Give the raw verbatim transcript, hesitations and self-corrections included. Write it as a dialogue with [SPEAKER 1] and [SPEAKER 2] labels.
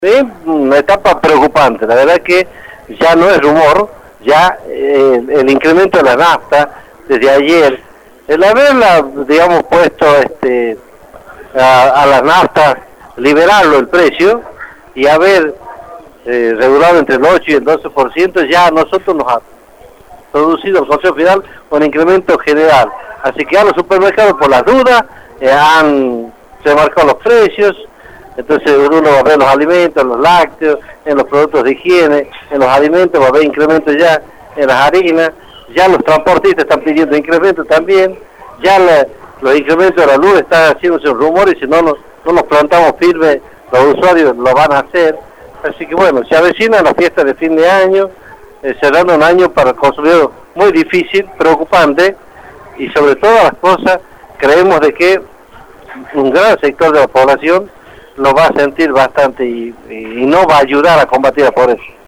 [SPEAKER 1] Es una etapa preocupante, la verdad que ya no es rumor, ya eh, el incremento de la nafta desde ayer, el haberla, digamos, puesto este, a, a las naftas, liberarlo el precio y haber eh, regulado entre el ocho y el doce por ciento, ya a nosotros nos ha producido el Consejo Final un incremento general. Así que a los supermercados, por las dudas, eh, han remarcado los precios. Entonces uno va a ver los alimentos, los lácteos, en los productos de higiene, en los alimentos va a haber incrementos ya en las harinas, ya los transportistas están pidiendo incrementos también, ya la, los incrementos de la luz están haciéndose un rumor y si no nos, no nos plantamos firmes, los usuarios lo van a hacer. Así que bueno, se avecina la fiesta de fin de año, eh, cerrando un año para el consumidor muy difícil, preocupante, y sobre todas las cosas creemos de que un gran sector de la población lo va a sentir bastante y, y no va a ayudar a combatir la pobreza.